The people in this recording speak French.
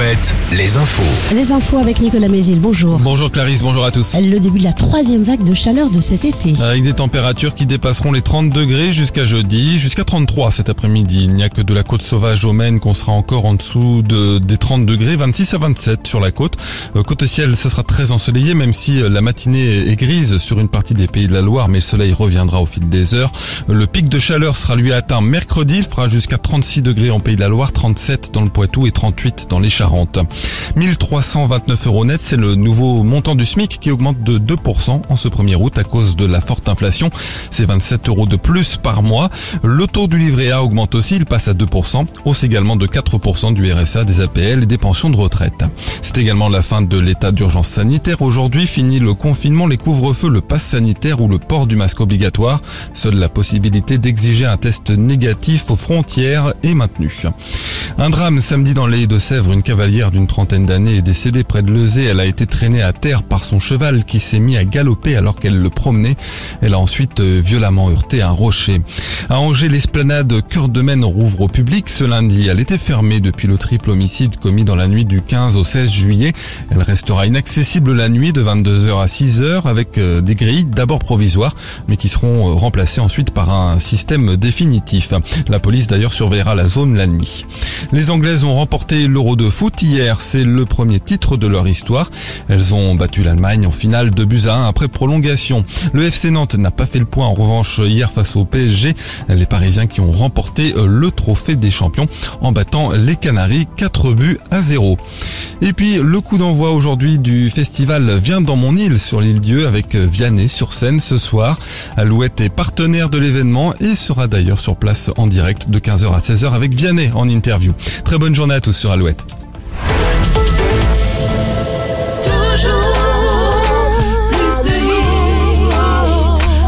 Alouette, les infos. Les infos avec Nicolas Mézil, bonjour. Bonjour Clarisse, bonjour à tous. Le début de la troisième vague de chaleur de cet été. Avec des températures qui dépasseront les 30 degrés jusqu'à jeudi, jusqu'à 33 cet après-midi. Il n'y a que de la côte sauvage au Maine qu'on sera encore en dessous des 30 degrés, 26 à 27 sur la côte. Côte ciel, ce sera très ensoleillé, même si la matinée est grise sur une partie des Pays de la Loire, mais le soleil reviendra au fil des heures. Le pic de chaleur sera lui atteint mercredi, il fera jusqu'à 36 degrés en Pays de la Loire, 37 dans le Poitou et 38 dans les Charentes. 1329 € net, c'est le nouveau montant du SMIC qui augmente de 2% en ce 1er août à cause de la forte inflation. C'est 27 € de plus par mois. Le taux du livret A augmente aussi, il passe à 2%. Hausse également de 4% du RSA, des APL et des pensions de retraite. C'est également la fin de l'état d'urgence sanitaire. Aujourd'hui, fini le confinement, les couvre-feux, le pass sanitaire ou le port du masque obligatoire. Seule la possibilité d'exiger un test négatif aux frontières est maintenue. Un drame samedi dans les Deux-Sèvres. Une cavalière d'une trentaine d'années est décédée près de Lezay. Elle a été traînée à terre par son cheval qui s'est mis à galoper alors qu'elle le promenait. Elle a ensuite violemment heurté un rocher. À Angers, l'esplanade Cœur de Maine rouvre au public ce lundi. Elle était fermée depuis le triple homicide commis dans la nuit du 15 au 16 juillet. Elle restera inaccessible la nuit de 22h à 6h avec des grilles d'abord provisoires mais qui seront remplacées ensuite par un système définitif. La police d'ailleurs surveillera la zone la nuit. Les Anglaises ont remporté l'Euro de foot hier, c'est le premier titre de leur histoire. Elles ont battu l'Allemagne en finale 2-1 après prolongation. Le FC Nantes n'a pas fait le point en revanche hier face au PSG. Les Parisiens qui ont remporté le trophée des champions en battant les Canaries 4-0. Et puis le coup d'envoi aujourd'hui du festival Viens dans mon île sur l'île Dieu avec Vianney sur scène ce soir. Alouette est partenaire de l'événement et sera d'ailleurs sur place en direct de 15h à 16h avec Vianney en interview. Très bonne journée à tous sur Alouette.